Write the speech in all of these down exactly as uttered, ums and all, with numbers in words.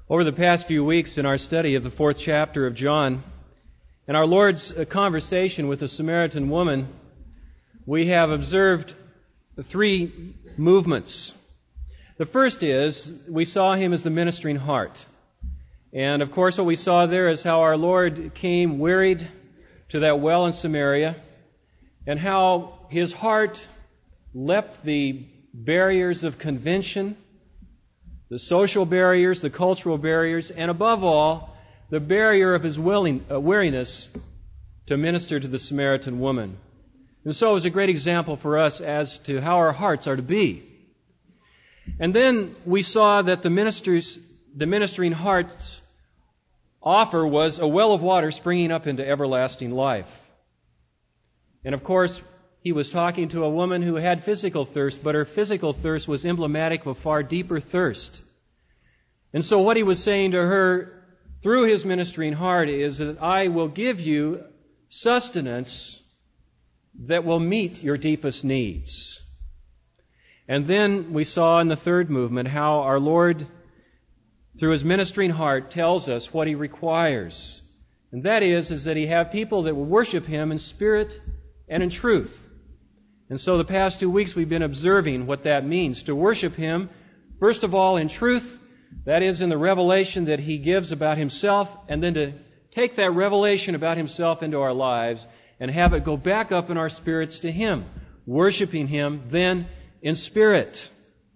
Over the past few weeks in our study of the fourth chapter of John, and our Lord's conversation with the Samaritan woman, we have observed three movements. The first is, we saw Him as the ministering heart. And of course what we saw there is how our Lord came wearied to that well in Samaria, and how His heart leapt the barriers of convention, the social barriers, the cultural barriers, and above all, the barrier of His willing, uh, weariness to minister to the Samaritan woman. And so it was a great example for us as to how our hearts are to be. And then we saw that the ministers, the ministering heart's offer was a well of water springing up into everlasting life. And of course, He was talking to a woman who had physical thirst, but her physical thirst was emblematic of a far deeper thirst. And so what He was saying to her through His ministering heart is that I will give you sustenance that will meet your deepest needs. And then we saw in the third movement how our Lord, through His ministering heart, tells us what He requires. And that is, is that He have people that will worship Him in spirit and in truth. And so the past two weeks we've been observing what that means, to worship Him, first of all, in truth, that is, in the revelation that He gives about Himself, and then to take that revelation about Himself into our lives and have it go back up in our spirits to Him, worshiping Him then in spirit.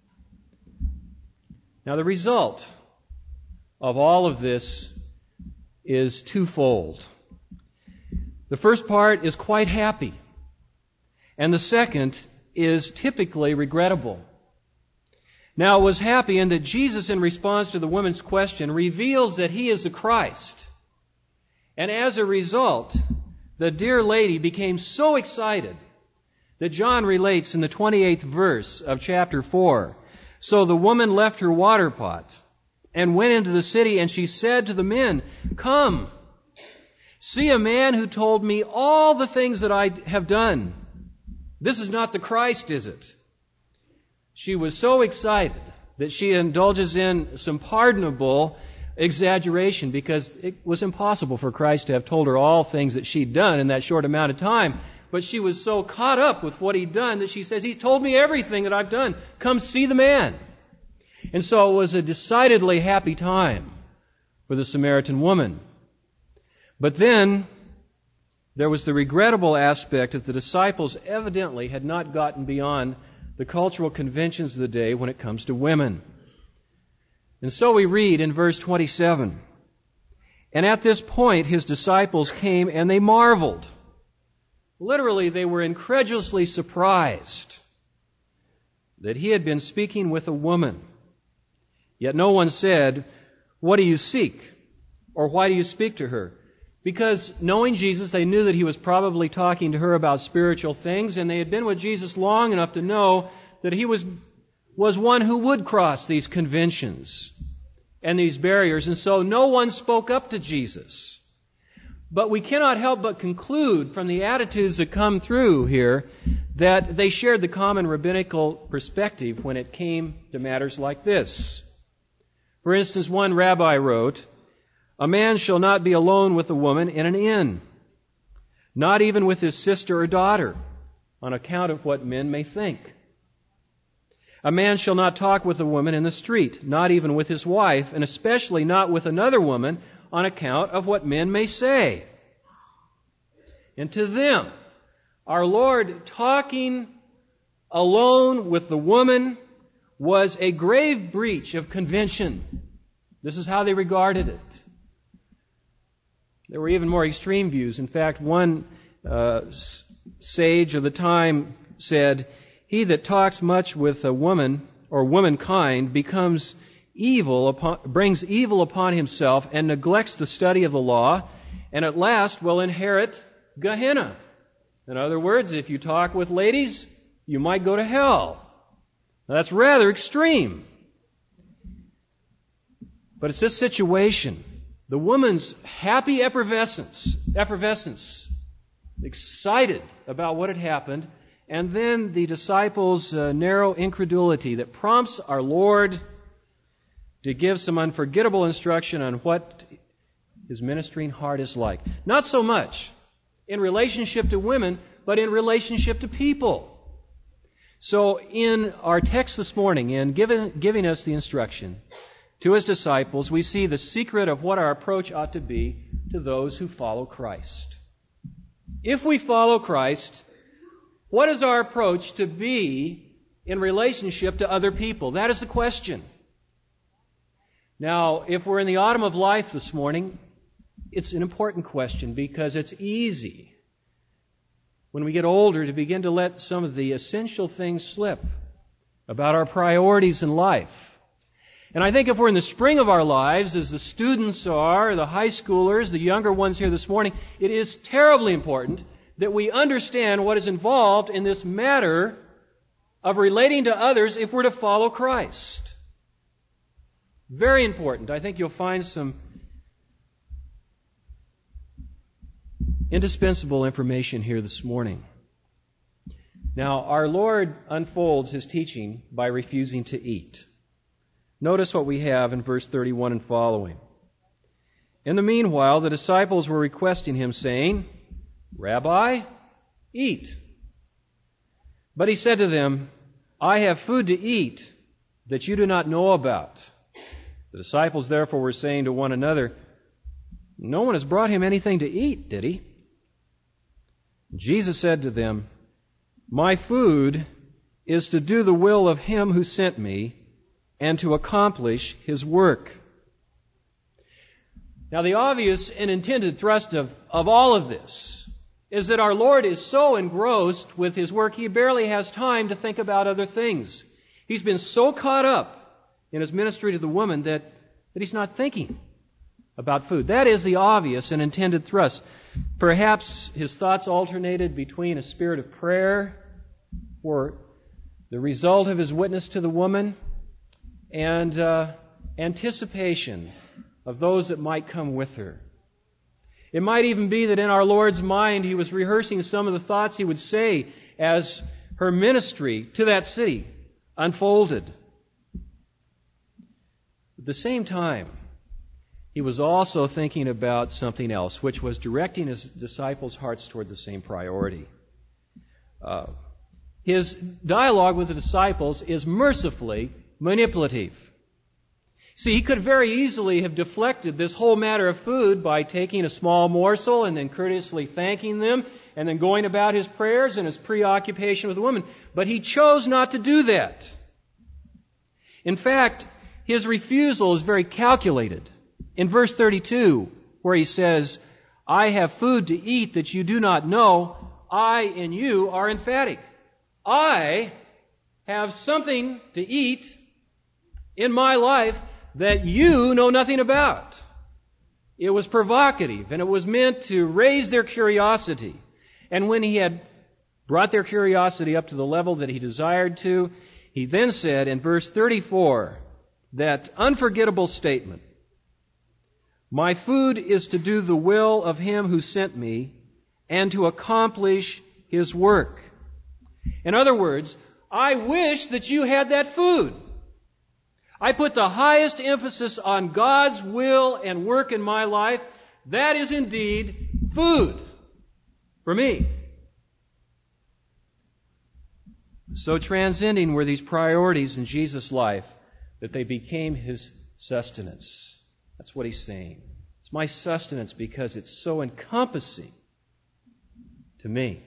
Now the result of all of this is twofold. The first part is quite happy. And the second is typically regrettable. Now, it was happy in that Jesus, in response to the woman's question, reveals that He is the Christ. And as a result, the dear lady became so excited that John relates in the twenty-eighth verse of chapter four. So the woman left her water pot and went into the city, and she said to the men, "Come, see a man who told me all the things that I have done. This is not the Christ, is it?" She was so excited that she indulges in some pardonable exaggeration, because it was impossible for Christ to have told her all things that she'd done in that short amount of time. But she was so caught up with what He'd done that she says, "He's told me everything that I've done. Come see the man." And so it was a decidedly happy time for the Samaritan woman. But then there was the regrettable aspect that the disciples evidently had not gotten beyond the cultural conventions of the day when it comes to women. And so we read in verse twenty-seven, "And at this point His disciples came and they marveled." Literally, they were incredulously surprised that He had been speaking with a woman. Yet no one said, "What do you seek?" or "Why do you speak to her?" Because knowing Jesus, they knew that He was probably talking to her about spiritual things, and they had been with Jesus long enough to know that He was, was one who would cross these conventions and these barriers, and so no one spoke up to Jesus. But we cannot help but conclude from the attitudes that come through here that they shared the common rabbinical perspective when it came to matters like this. For instance, one rabbi wrote, "A man shall not be alone with a woman in an inn, not even with his sister or daughter, on account of what men may think. A man shall not talk with a woman in the street, not even with his wife, and especially not with another woman, on account of what men may say." And to them, our Lord talking alone with the woman was a grave breach of convention. This is how they regarded it. There were even more extreme views. In fact, one uh, sage of the time said, "He that talks much with a woman or womankind becomes evil upon, brings evil upon himself and neglects the study of the law, and at last will inherit Gehenna." In other words, if you talk with ladies, you might go to hell. Now, that's rather extreme. But it's this situation, the woman's happy effervescence, effervescence, excited about what had happened, and then the disciples' uh, narrow incredulity that prompts our Lord to give some unforgettable instruction on what his ministering heart is like. Not so much in relationship to women, but in relationship to people. So in our text this morning, in giving, giving us the instruction to his disciples, we see the secret of what our approach ought to be to those who follow Christ. If we follow Christ, what is our approach to be in relationship to other people? That is the question. Now, if we're in the autumn of life this morning, it's an important question because it's easy when we get older to begin to let some of the essential things slip about our priorities in life. And I think if we're in the spring of our lives, as the students are, the high schoolers, the younger ones here this morning, it is terribly important that we understand what is involved in this matter of relating to others if we're to follow Christ. Very important. I think you'll find some indispensable information here this morning. Now, our Lord unfolds his teaching by refusing to eat. Notice what we have in verse thirty-one and following. In the meanwhile, the disciples were requesting him, saying, Rabbi, eat. But he said to them, I have food to eat that you do not know about. The disciples therefore were saying to one another, No one has brought him anything to eat, did he? Jesus said to them, My food is to do the will of him who sent me and to accomplish his work. Now, the obvious and intended thrust of, of all of this is that our Lord is so engrossed with his work, he barely has time to think about other things. He's been so caught up in his ministry to the woman that, that he's not thinking about food. That is the obvious and intended thrust. Perhaps his thoughts alternated between a spirit of prayer for the result of his witness to the woman and uh, anticipation of those that might come with her. It might even be that in our Lord's mind he was rehearsing some of the thoughts he would say as her ministry to that city unfolded. At the same time, he was also thinking about something else, which was directing his disciples' hearts toward the same priority. Uh, his dialogue with the disciples is mercifully manipulative. See, he could very easily have deflected this whole matter of food by taking a small morsel and then courteously thanking them and then going about his prayers and his preoccupation with the woman. But he chose not to do that. In fact, his refusal is very calculated. In verse thirty-two, where he says, I have food to eat that you do not know, I and you are emphatic. I have something to eat in my life that you know nothing about. It was provocative, and it was meant to raise their curiosity. And when he had brought their curiosity up to the level that he desired to, he then said in verse thirty-four, that unforgettable statement, My food is to do the will of him who sent me and to accomplish his work. In other words, I wish that you had that food. I put the highest emphasis on God's will and work in my life. That is indeed food for me. So transcending were these priorities in Jesus' life that they became his sustenance. That's what he's saying. It's my sustenance because it's so encompassing to me.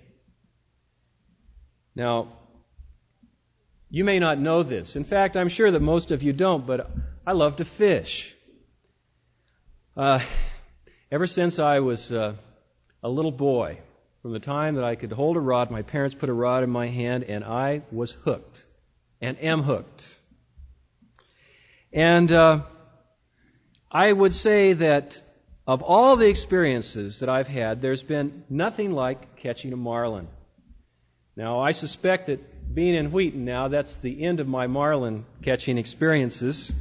Now, you may not know this. In fact, I'm sure that most of you don't, but I love to fish. Uh, ever since I was uh, a little boy, from the time that I could hold a rod, my parents put a rod in my hand, and I was hooked, and am hooked. And uh, I would say that of all the experiences that I've had, there's been nothing like catching a marlin. Now, I suspect that being in Wheaton now, that's the end of my marlin catching experiences.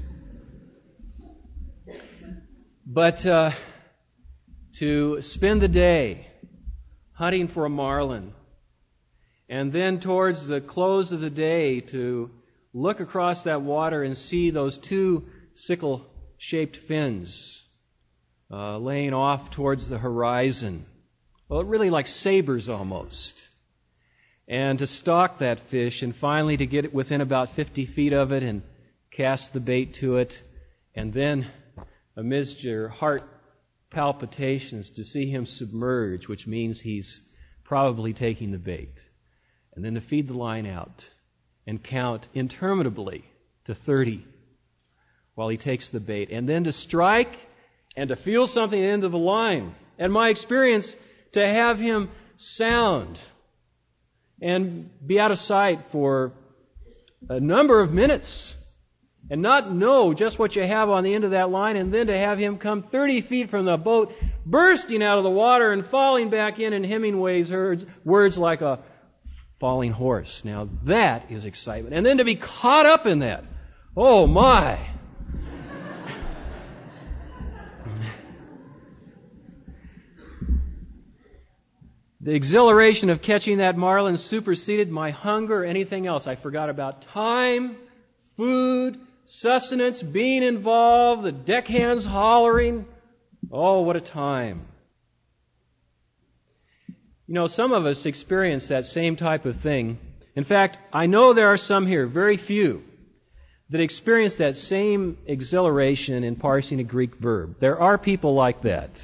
But uh, to spend the day hunting for a marlin, and then towards the close of the day to look across that water and see those two sickle-shaped fins uh, laying off towards the horizon. Well, really like sabers almost. And to stalk that fish and finally to get it within about fifty feet of it and cast the bait to it, and then amidst your heart palpitations to see him submerge, which means he's probably taking the bait, and then to feed the line out and count interminably to thirty while he takes the bait, and then to strike and to feel something at the end of the line. And my experience, to have him sound and be out of sight for a number of minutes and not know just what you have on the end of that line, and then to have him come thirty feet from the boat, bursting out of the water and falling back in in Hemingway's words like a falling horse. Now that is excitement. And then to be caught up in that. Oh my! The exhilaration of catching that marlin superseded my hunger or anything else. I forgot about time, food, sustenance, being involved, the deckhands hollering. Oh, what a time. You know, some of us experience that same type of thing. In fact, I know there are some here, very few, that experience that same exhilaration in parsing a Greek verb. There are people like that.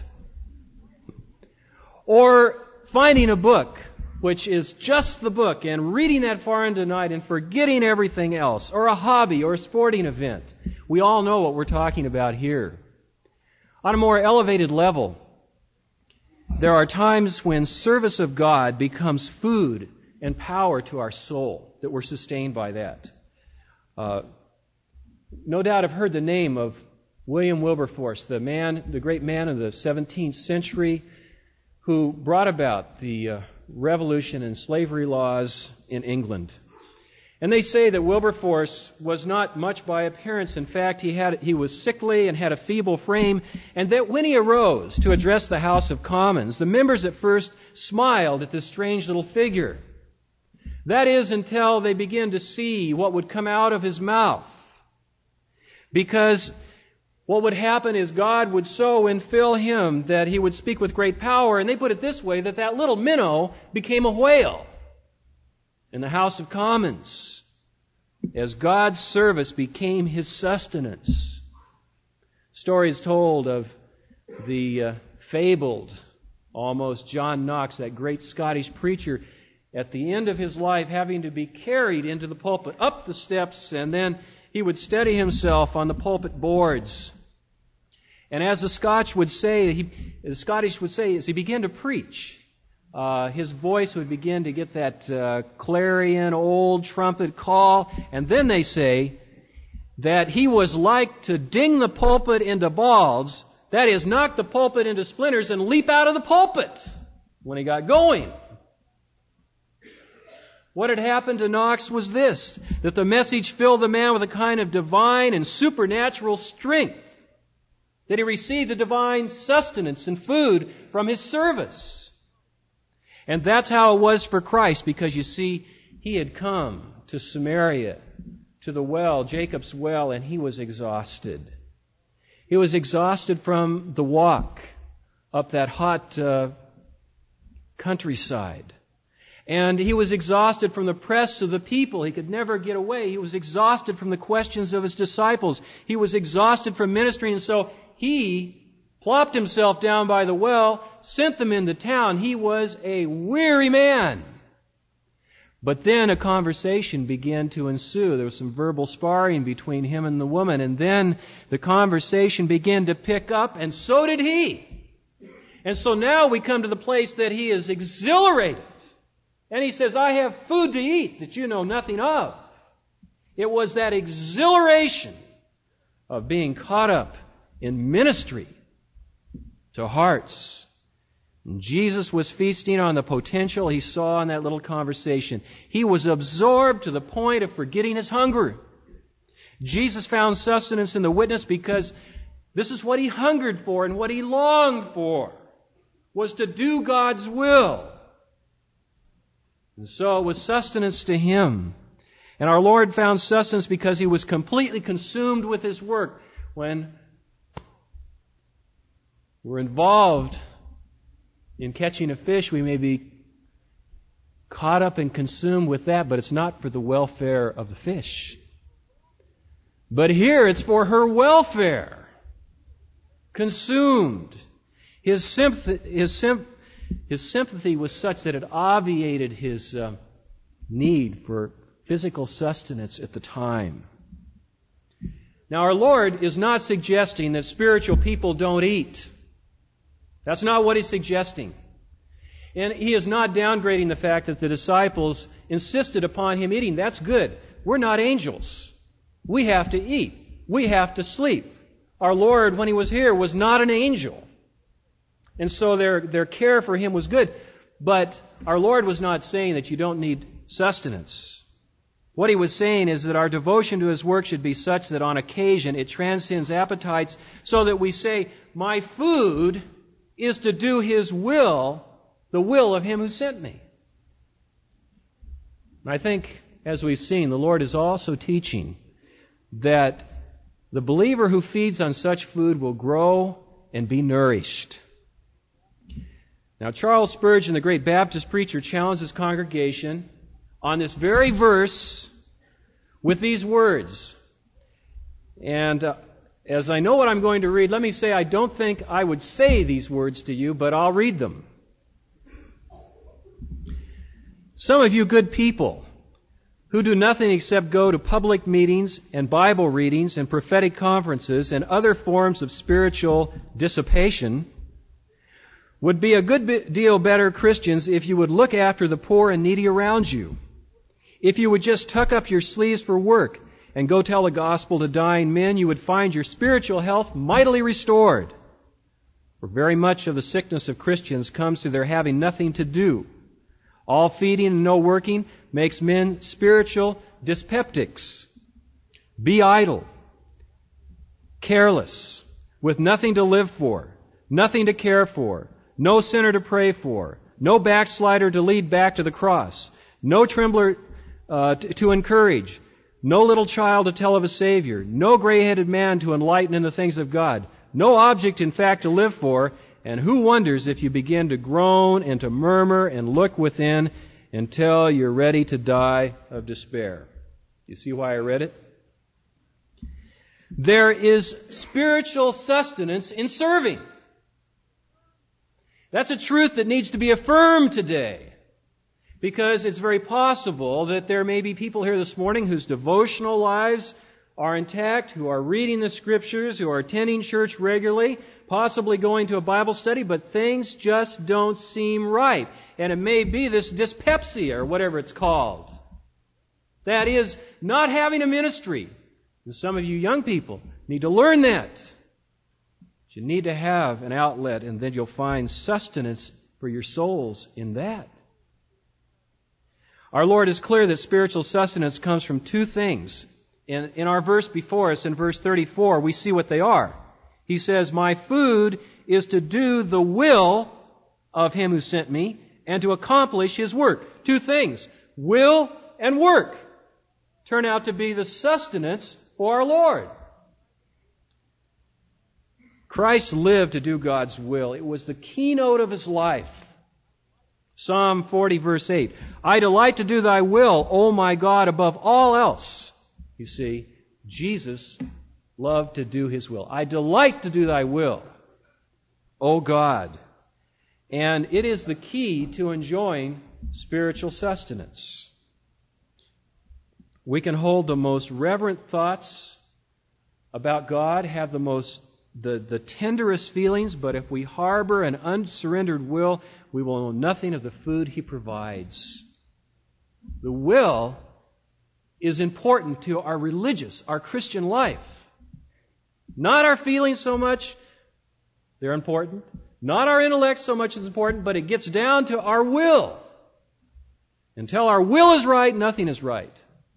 Or finding a book, which is just the book, and reading that far into the night and forgetting everything else, or a hobby or a sporting event. We all know what we're talking about here. On a more elevated level, there are times when service of God becomes food and power to our soul, that we're sustained by that. Uh, no doubt I've heard the name of William Wilberforce, the man, the great man of the seventeenth century, who brought about the uh, revolution and slavery laws in England. And they say that Wilberforce was not much by appearance. In fact, he had he was sickly and had a feeble frame, and that when he arose to address the House of Commons, the members at first smiled at this strange little figure. That is, until they began to see what would come out of his mouth. Because what would happen is God would so infill him that he would speak with great power, and they put it this way, that that little minnow became a whale in the House of Commons as God's service became his sustenance. Stories told of the uh, fabled, almost John Knox, that great Scottish preacher, at the end of his life having to be carried into the pulpit, up the steps, and then he would steady himself on the pulpit boards. And as the Scotch would say, he, the Scottish would say, as he began to preach, uh, his voice would begin to get that uh, clarion, old trumpet call. And then they say that he was like to ding the pulpit into balls, that is, knock the pulpit into splinters and leap out of the pulpit when he got going. What had happened to Knox was this, that the message filled the man with a kind of divine and supernatural strength, that he received a divine sustenance and food from his service. And that's how it was for Christ, because you see, he had come to Samaria, to the well, Jacob's well, and he was exhausted. He was exhausted from the walk up that hot uh, countryside. And he was exhausted from the press of the people. He could never get away. He was exhausted from the questions of his disciples. He was exhausted from ministry. And so he plopped himself down by the well, sent them into town. He was a weary man. But then a conversation began to ensue. There was some verbal sparring between him and the woman. And then the conversation began to pick up, and so did he. And so now we come to the place that he is exhilarated. And he says, I have food to eat that you know nothing of. It was that exhilaration of being caught up in ministry to hearts. And Jesus was feasting on the potential he saw in that little conversation. He was absorbed to the point of forgetting his hunger. Jesus found sustenance in the witness because this is what he hungered for and what he longed for, was to do God's will. And so it was sustenance to him. And our Lord found sustenance because he was completely consumed with his work. when we're involved in catching a fish, we may be caught up and consumed with that, but it's not for the welfare of the fish. But here it's for her welfare. Consumed. His sympathy, his, symp- his sympathy was such that it obviated his uh, need for physical sustenance at the time. Now, our Lord is not suggesting that spiritual people don't eat. That's not what He's suggesting. And He is not downgrading the fact that the disciples insisted upon Him eating. That's good. We're not angels. We have to eat. We have to sleep. Our Lord, when He was here, was not an angel. And so their, their care for Him was good. But our Lord was not saying that you don't need sustenance. What He was saying is that our devotion to His work should be such that on occasion it transcends appetites, so that we say, my food is to do His will, the will of Him who sent me. And I think, as we've seen, the Lord is also teaching that the believer who feeds on such food will grow and be nourished. Now, Charles Spurgeon, the great Baptist preacher, challenged his congregation on this very verse with these words. And uh, as I know what I'm going to read, let me say I don't think I would say these words to you, but I'll read them. Some of you good people who do nothing except go to public meetings and Bible readings and prophetic conferences and other forms of spiritual dissipation would be a good deal better Christians if you would look after the poor and needy around you. If you would just tuck up your sleeves for work and go tell the gospel to dying men, you would find your spiritual health mightily restored. For very much of the sickness of Christians comes through their having nothing to do. All feeding and no working makes men spiritual dyspeptics. Be idle, careless, with nothing to live for, nothing to care for, no sinner to pray for, no backslider to lead back to the cross, no trembler uh, to, to encourage, no little child to tell of a Savior, no gray-headed man to enlighten in the things of God, no object, in fact, to live for, and who wonders if you begin to groan and to murmur and look within until you're ready to die of despair. You see why I read it? There is spiritual sustenance in serving. That's a truth that needs to be affirmed today, because it's very possible that there may be people here this morning whose devotional lives are intact, who are reading the Scriptures, who are attending church regularly, possibly going to a Bible study, but things just don't seem right. And it may be this dyspepsia, or whatever it's called. That is, not having a ministry. And some of you young people need to learn that. You need to have an outlet, and then you'll find sustenance for your souls in that. Our Lord is clear that spiritual sustenance comes from two things. In, in our verse before us, in verse thirty-four, we see what they are. He says, my food is to do the will of Him who sent me and to accomplish His work. Two things, will and work, turn out to be the sustenance for our Lord. Christ lived to do God's will. It was the keynote of His life. Psalm forty, verse eight. I delight to do Thy will, O my God, above all else. You see, Jesus loved to do His will. I delight to do Thy will, O God. And it is the key to enjoying spiritual sustenance. We can hold the most reverent thoughts about God, have the most The, the tenderest feelings, but if we harbor an unsurrendered will, we will know nothing of the food He provides. The will is important to our religious, our Christian life. Not our feelings so much, they're important. Not our intellect so much is important, but it gets down to our will. Until our will is right, nothing is right.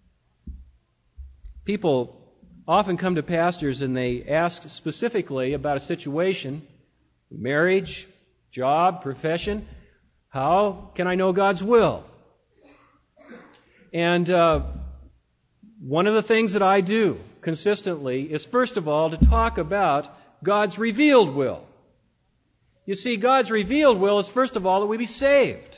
People often come to pastors and they ask specifically about a situation, marriage, job, profession. How can I know God's will? And uh, one of the things that I do consistently is, first of all, to talk about God's revealed will. You see, God's revealed will is, first of all, that we be saved.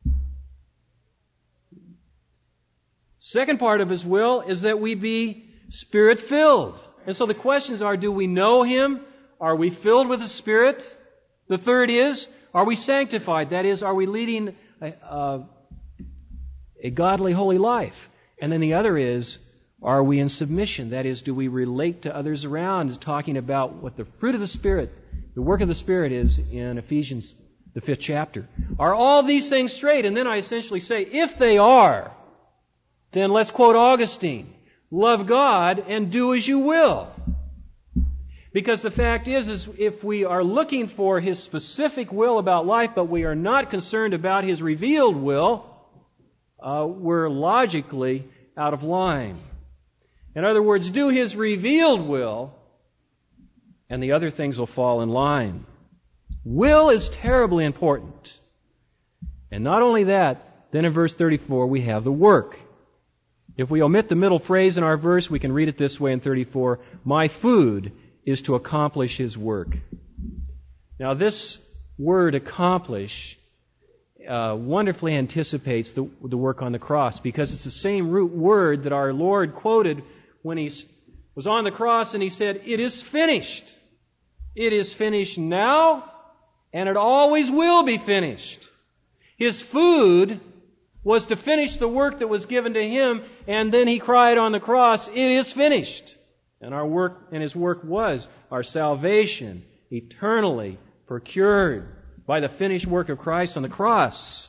Second part of His will is that we be Spirit-filled. And so the questions are, do we know Him? Are we filled with the Spirit? The third is, are we sanctified? That is, are we leading a, a, a godly, holy life? And then the other is, are we in submission? That is, do we relate to others around, talking about what the fruit of the Spirit, the work of the Spirit is in Ephesians, the fifth chapter. Are all these things straight? And then I essentially say, if they are, then let's quote Augustine, love God and do as you will. Because the fact is, is if we are looking for His specific will about life, but we are not concerned about His revealed will, uh, we're logically out of line. In other words, do His revealed will, and the other things will fall in line. Will is terribly important. And not only that, then in verse thirty-four we have the work. If we omit the middle phrase in our verse, we can read it this way in thirty-four, my food is to accomplish His work. Now this word accomplish uh, wonderfully anticipates the, the work on the cross, because it's the same root word that our Lord quoted when He was on the cross and He said, it is finished. It is finished now, and it always will be finished. His food was to finish the work that was given to Him, and then He cried on the cross, it is finished. And our work, and His work was our salvation, eternally procured by the finished work of Christ on the cross.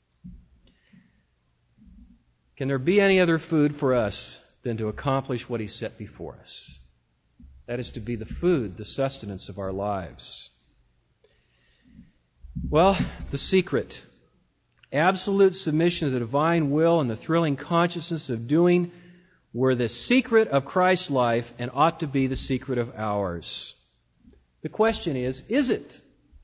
Can there be any other food for us than to accomplish what He set before us? That is to be the food, the sustenance of our lives. Well, the secret. Absolute submission to the divine will and the thrilling consciousness of doing were the secret of Christ's life and ought to be the secret of ours. The question is, is it?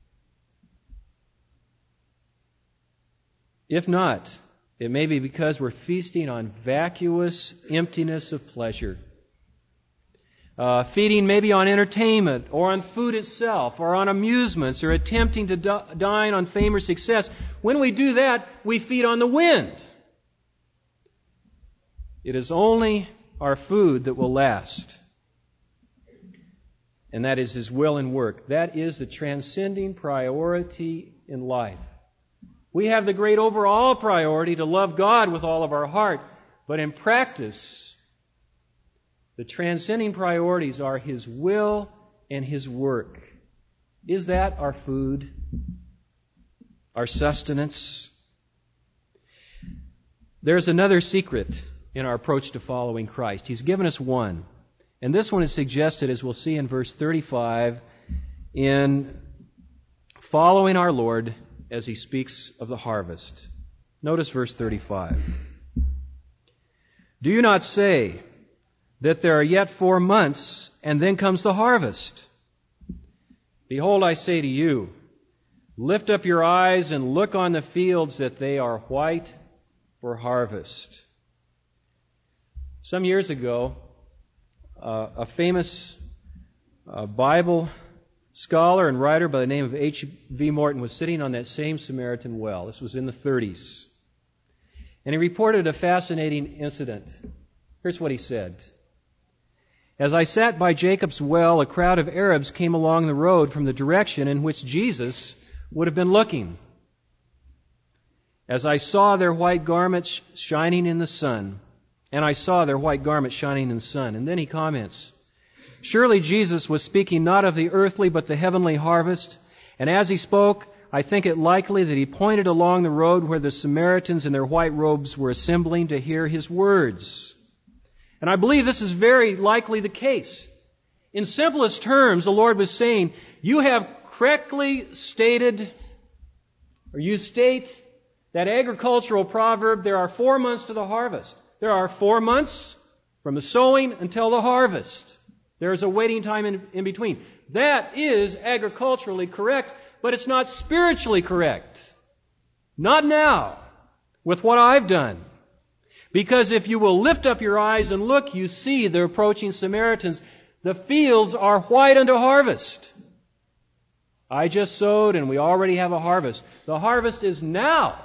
If not, it may be because we're feasting on vacuous emptiness of pleasure. Uh, feeding maybe on entertainment or on food itself or on amusements or attempting to di- dine on fame or success. When we do that, we feed on the wind. It is only our food that will last. And that is His will and work. That is the transcending priority in life. We have the great overall priority to love God with all of our heart. But in practice, the transcending priorities are His will and His work. Is that our food? Our sustenance? There's another secret in our approach to following Christ. He's given us one. And this one is suggested, as we'll see in verse thirty-five, in following our Lord as He speaks of the harvest. Notice verse thirty-five. Do you not say that there are yet four months, and then comes the harvest? Behold, I say to you, lift up your eyes and look on the fields, that they are white for harvest. Some years ago, uh, a famous uh, Bible scholar and writer by the name of H V Morton was sitting on that same Samaritan well. This was in the thirties. And he reported a fascinating incident. Here's what he said. As I sat by Jacob's well, a crowd of Arabs came along the road from the direction in which Jesus would have been looking. As I saw their white garments shining in the sun, and I saw their white garments shining in the sun. And then he comments, surely Jesus was speaking not of the earthly but the heavenly harvest. And as he spoke, I think it likely that he pointed along the road where the Samaritans in their white robes were assembling to hear his words. And I believe this is very likely the case. In simplest terms, the Lord was saying, you have correctly stated, or you state that agricultural proverb, there are four months to the harvest. There are four months from the sowing until the harvest. There is a waiting time in, in between. That is agriculturally correct, but it's not spiritually correct. Not now, with what I've done. Because if you will lift up your eyes and look, you see the approaching Samaritans. The fields are white unto harvest. I just sowed and we already have a harvest. The harvest is now.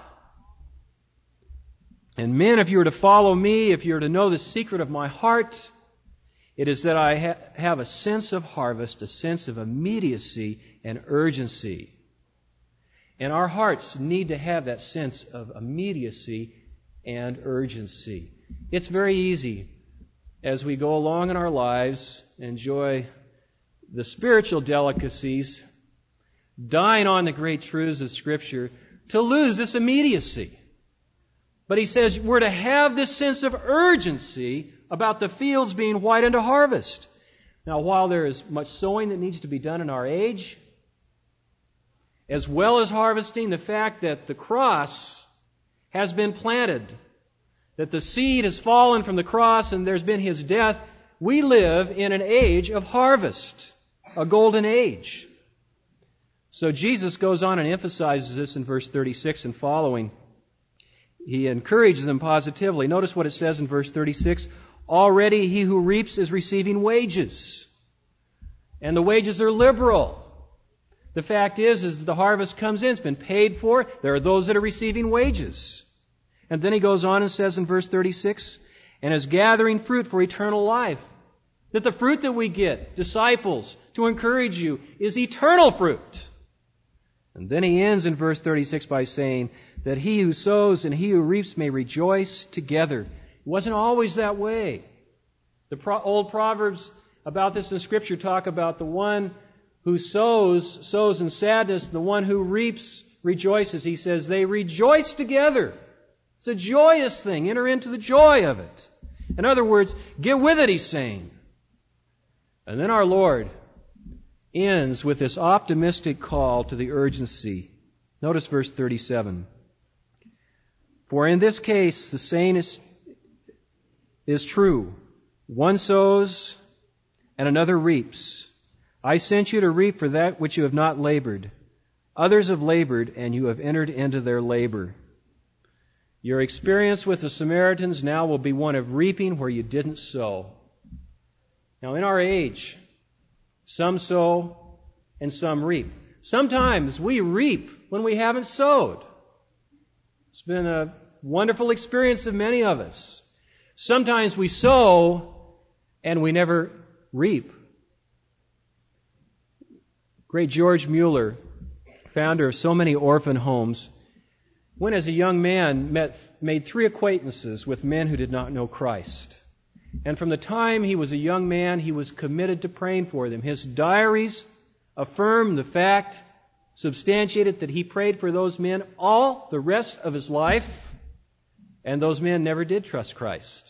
And men, if you were to follow me, if you were to know the secret of my heart, it is that I ha- have a sense of harvest, a sense of immediacy and urgency. And our hearts need to have that sense of immediacy and urgency. It's very easy as we go along in our lives, enjoy the spiritual delicacies, dying on the great truths of Scripture, to lose this immediacy. But he says we're to have this sense of urgency about the fields being white unto harvest. Now, while there is much sowing that needs to be done in our age, as well as harvesting, the fact that the cross has been planted, that the seed has fallen from the cross and there's been His death, we live in an age of harvest, a golden age. So Jesus goes on and emphasizes this in verse thirty-six and following. He encourages them positively. Notice what it says in verse thirty-six. Already he who reaps is receiving wages. And the wages are liberal. The fact is, is that the harvest comes in, it's been paid for. There are those that are receiving wages. And then he goes on and says in verse thirty-six, and is gathering fruit for eternal life. That the fruit that we get, disciples, to encourage you, is eternal fruit. And then he ends in verse thirty-six by saying that he who sows and he who reaps may rejoice together. It wasn't always that way. The pro- old Proverbs about this in Scripture talk about the one who sows, sows in sadness, the one who reaps rejoices. He says they rejoice together. It's a joyous thing. Enter into the joy of it. In other words, get with it, he's saying. And then our Lord ends with this optimistic call to the urgency. Notice verse thirty-seven. For in this case, the saying is, is true. One sows and another reaps. I sent you to reap for that which you have not labored. Others have labored, and you have entered into their labor. Your experience with the Samaritans now will be one of reaping where you didn't sow. Now, in our age, some sow and some reap. Sometimes we reap when we haven't sowed. It's been a wonderful experience of many of us. Sometimes we sow and we never reap. Great George Mueller, founder of so many orphan homes, when as a young man met, made three acquaintances with men who did not know Christ. And from the time he was a young man, he was committed to praying for them. His diaries affirm the fact, substantiated that he prayed for those men all the rest of his life, and those men never did trust Christ.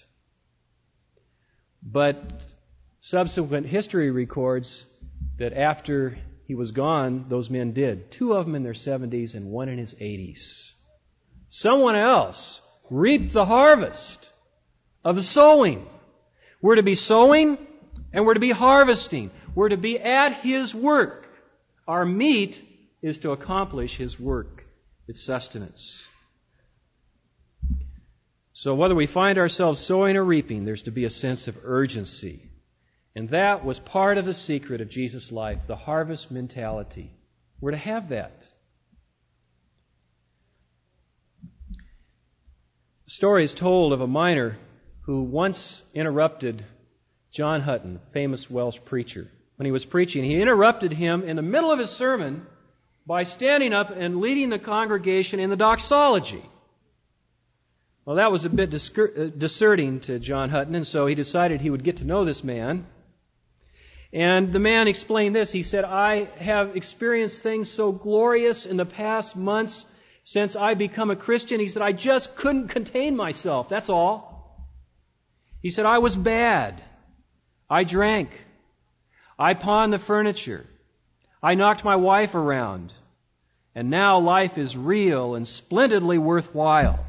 But subsequent history records that after he was gone, those men did. Two of them in their seventies and one in his eighties. Someone else reaped the harvest of the sowing. We're to be sowing and we're to be harvesting. We're to be at His work. Our meat is to accomplish His work, its sustenance. So whether we find ourselves sowing or reaping, there's to be a sense of urgency. And that was part of the secret of Jesus' life, the harvest mentality. We're to have that. The story is told of a miner who once interrupted John Hutton, famous Welsh preacher. When he was preaching, he interrupted him in the middle of his sermon by standing up and leading the congregation in the doxology. Well, that was a bit disconcerting to John Hutton, and so he decided he would get to know this man. And the man explained this. He said, I have experienced things so glorious in the past months since I become a Christian. He said, I just couldn't contain myself. That's all. He said, I was bad. I drank. I pawned the furniture. I knocked my wife around. And now life is real and splendidly worthwhile.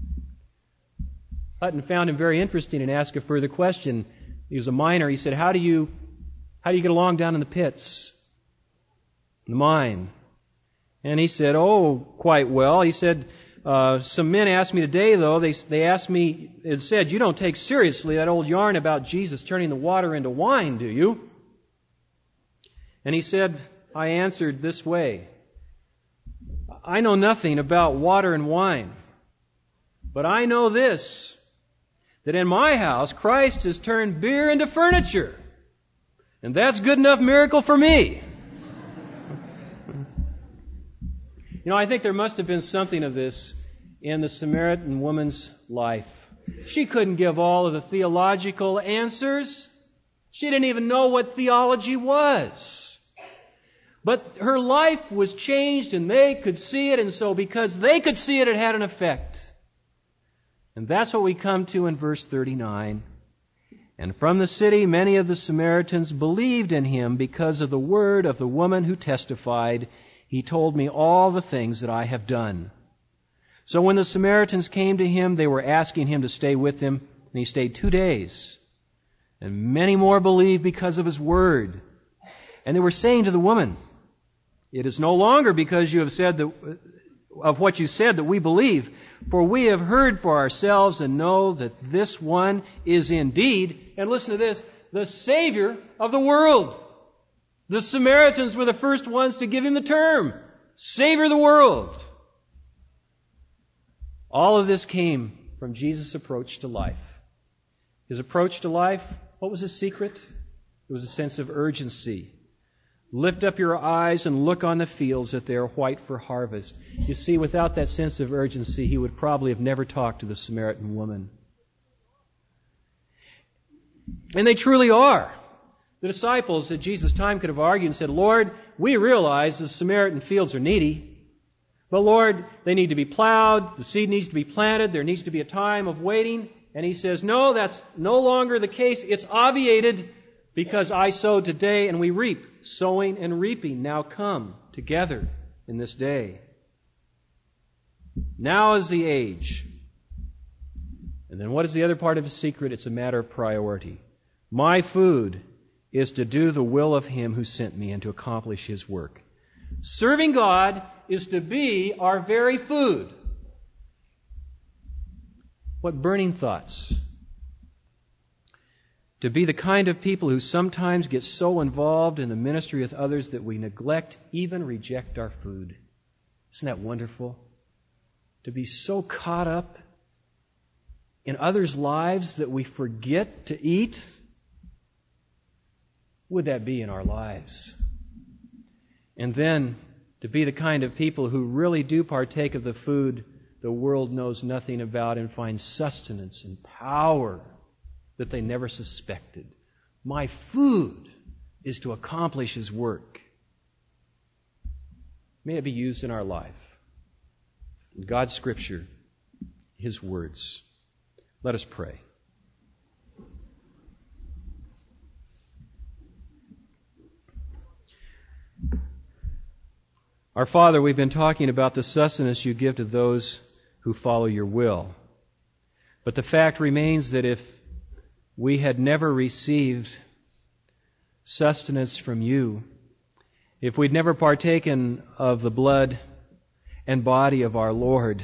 Hutton found him very interesting and asked a further question. He was a miner. He said, how do you, how do you get along down in the pits, in the mine? And he said, oh, quite well. He said, Uh, some men asked me today, though, they, they asked me, it said, you don't take seriously that old yarn about Jesus turning the water into wine, do you? And he said, I answered this way, I know nothing about water and wine, but I know this, that in my house Christ has turned beer into furniture. And that's good enough miracle for me. You know, I think there must have been something of this in the Samaritan woman's life. She couldn't give all of the theological answers. She didn't even know what theology was. But her life was changed and they could see it, and so because they could see it, it had an effect. And that's what we come to in verse thirty-nine. And from the city many of the Samaritans believed in him because of the word of the woman who testified, he told me all the things that I have done. So when the Samaritans came to him, they were asking him to stay with them, and he stayed two days. And many more believed because of his word. And they were saying to the woman, it is no longer because you have said that, of what you said that we believe, for we have heard for ourselves and know that this one is indeed, and listen to this, the Savior of the world. The Samaritans were the first ones to give him the term, Savior of the world. All of this came from Jesus' approach to life. His approach to life, what was his secret? It was a sense of urgency. Lift up your eyes and look on the fields that they are white for harvest. You see, without that sense of urgency, he would probably have never talked to the Samaritan woman. And they truly are. The disciples at Jesus' time could have argued and said, Lord, we realize the Samaritan fields are needy, but Lord, they need to be plowed, the seed needs to be planted, there needs to be a time of waiting. And he says, no, that's no longer the case. It's obviated because I sowed today and we reap. Sowing and reaping now come together in this day. Now is the age. And then what is the other part of his secret? It's a matter of priority. My food is to do the will of him who sent me and to accomplish his work. Serving God is to be our very food. What burning thoughts. To be the kind of people who sometimes get so involved in the ministry with others that we neglect, even reject our food. Isn't that wonderful? To be so caught up in others' lives that we forget to eat. Would that be in our lives? And then to be the kind of people who really do partake of the food the world knows nothing about and find sustenance and power that they never suspected. My food is to accomplish his work. May it be used in our life. In God's Scripture, his words. Let us pray. Our Father, we've been talking about the sustenance you give to those who follow your will. But the fact remains that if we had never received sustenance from you, if we'd never partaken of the blood and body of our Lord,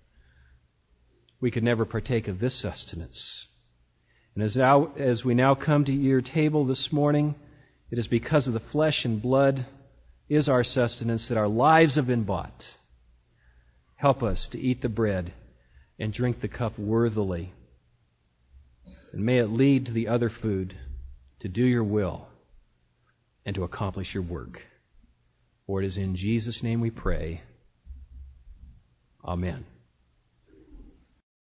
we could never partake of this sustenance. And as, now, as we now come to your table this morning, it is because of the flesh and blood is our sustenance that our lives have been bought. Help us to eat the bread and drink the cup worthily. And may it lead to the other food, to do your will and to accomplish your work. For it is in Jesus' name we pray. Amen.